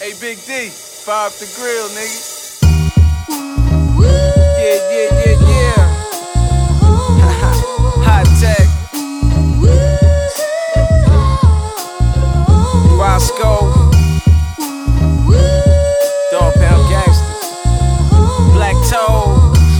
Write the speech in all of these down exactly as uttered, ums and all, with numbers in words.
Hey, Big D, fire up the grill, nigga. Yeah, yeah, yeah, yeah. Hot tech. Roscoe. Dog Pound Gangsters. Black Toe.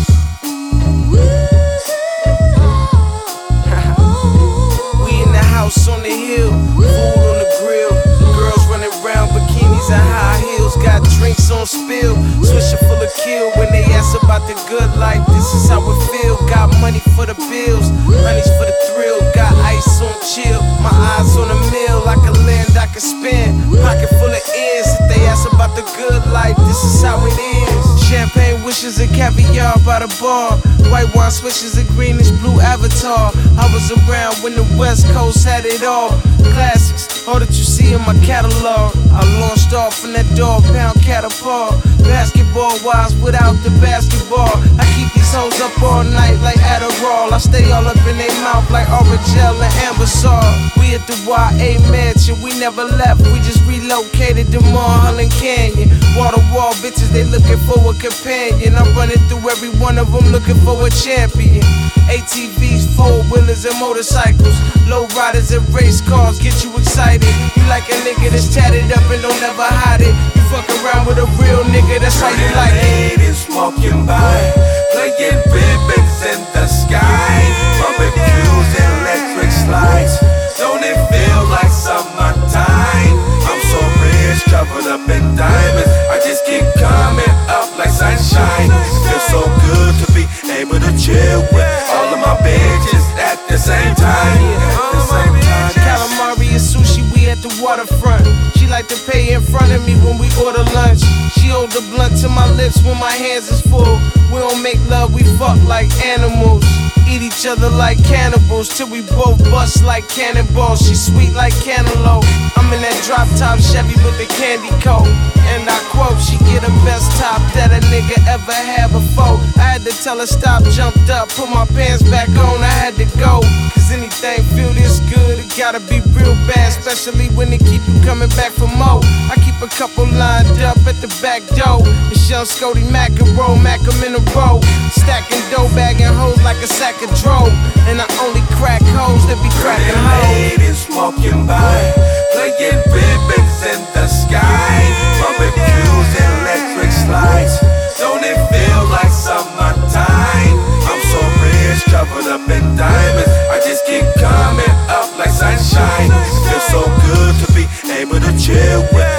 We in the house on the hill. Food on the grill. Girls running around bikinis and high heels. Got drinks on spill. Swisher full of kill. When they ask about the good life, this is how it feel. Got money for the bills, honeys for the thrill. Got ice on chill. My eyes on a mill. I can land, I can spin. Pocket full of ears. If they ask about the good life, this is how it is. Champagne wishes and caviar by the bar. White wine swishes and greenish blue avatar. I was around when the West Coast had it all. Classics, all that you see in my catalog. I launched off in that Dog Pound catapult. Basketball wise without the basketball. I keep these hoes up all night like Adderall. I stay all up in their mouth like Orangel and Ambassador. We at the Y A mansion, we never left. We just relocated to Mulholland Canyon. Wall to wall bitches, they looking for a companion. I'm running through every one of them looking for a champion. A T Vs, four-wheelers and motorcycles. Low riders and race cars get you excited. You like a nigga that's tatted up and don't ever hide it. You fuck around with a real nigga, that's why you like it. Ladies walking by, playing ribbons in the sky. Barbecues and electric slides. Don't it feel like summertime? I'm so rich, covered up in diamonds. I just keep coming up like sunshine. It feels so good to be able to chill with all of my bitches at the same time. At the same time. Calamari and sushi, we at the waterfront. She like to pay in front of me when we order lunch. She hold the blunt to my lips when my hands is full. We don't make love, we fuck like animals. Eat each other like cannibals till we both bust like cannonballs. She sweet like cantaloupe. I'm in that drop top Chevy with the candy coat. And I quote, she get the best top that a nigga ever had before. I had to tell her stop, jumped up, put my pants back on, I had to go. Cause anything feel this good, it gotta be real bad. Especially when they keep you coming back for more. I keep a couple lined up at the back door. It's young Scody Mac and roll, Mac 'em in a row. Stacking dough, bagging hoes like a sack of dro. And I only crack hoes that be cracking hoes. Ladies walking by, playing ribbons in the sky. Barbecues and electric slides. Don't it feel like summertime? I'm so rich, covered up in diamonds. I just keep coming up like sunshine. It feels so good to be able to chill with